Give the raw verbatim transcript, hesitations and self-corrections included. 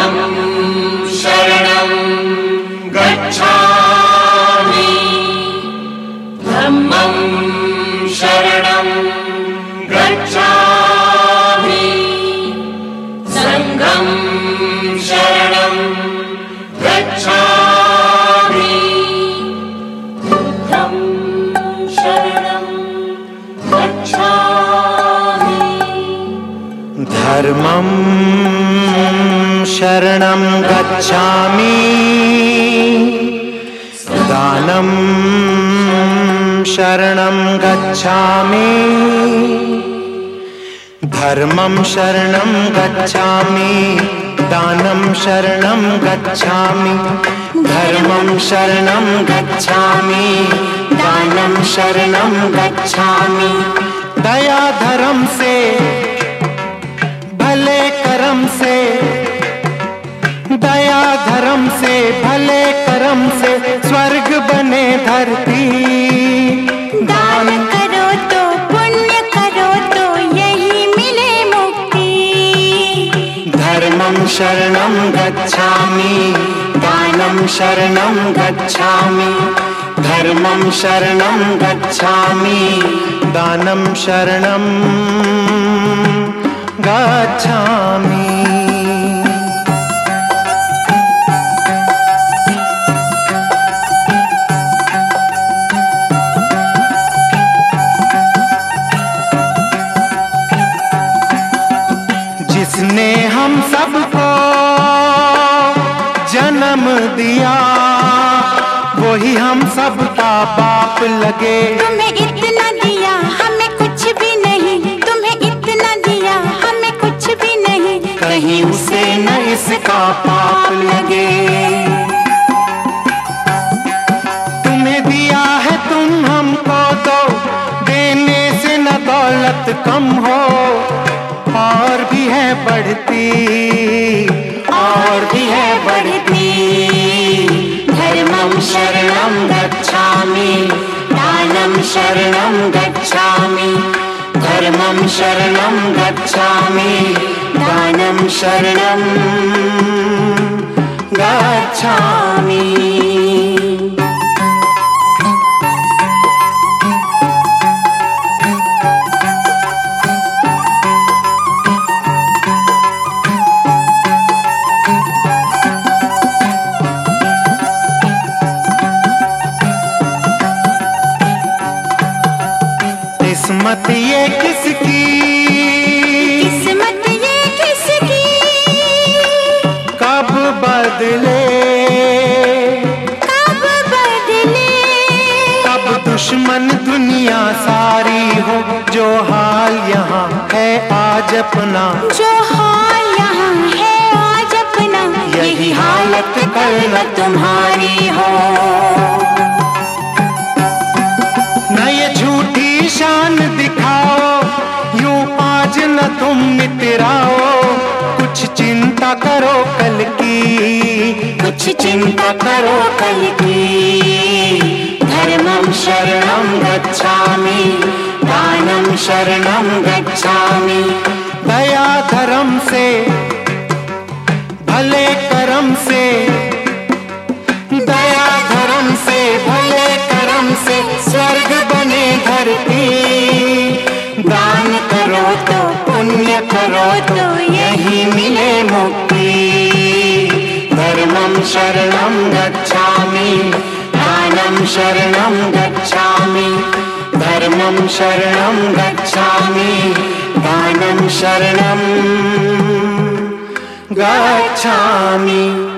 धर्मं शरणं गच्छामि धम्मं शरणं गच्छामि संघं शरणं गच्छामि बुद्धं शरणं गच्छामि धर्मं शरणं गच्छामि दानं शरणं गच्छामि धर्मं शरणं गच्छामि दानं शरणं गच्छामि धर्मं शरणं गच्छामि दानं शरणं गच्छामि दया धर्म से भले कर्म से दया धर्म से भले कर्म से स्वर्ग बने धरती दान करो तो पुण्य करो तो यही मिले मुक्ति धर्मं शरणं गच्छामि दानं शरणं गच्छामि धर्मं शरणं गच्छामि दानं शरणं गच्छामि जिसने हम सबको जन्म दिया वही हम सबका बाप लगे तुम्हें इतना दिया हमें कुछ भी नहीं तुम्हें इतना दिया हमें कुछ भी नहीं कहीं उसे न इसका पाप लगे तुम्हें दिया है तुम हमको दो देने से न दौलत कम हो और भी है बढ़ती और भी है बढ़ती धर्मं शरणं गच्छामि दानं शरणं गच्छामि धर्मं शरणं गच्छामि दानं शरणं गच्छामि किस्मत ये किसकी किस्मत ये किसकी कब बदले कब बदले कब दुश्मन दुनिया सारी हो जो हाल यहाँ है आज अपना जो हाल यहाँ है आज अपना यही हालत कल न तुम्हारी हो न ये झूठी शान दिखाओ यूं आज न तुम मितराओ कुछ चिंता करो कल की कुछ चिंता करो कल की धर्मं शरणं गच्छामि दानं शरणं गच्छामि दया धर्म से भले कर्म से दया धर्म से भले कर्म से स्वर्ग बने धरती दान करो तो पुण्य करो तो यही मिले मुक्ति धर्मं शरणं गच्छामि दानं शरणं गच्छामि धर्मं शरणं गच्छामि दानं शरणं गच्छामि।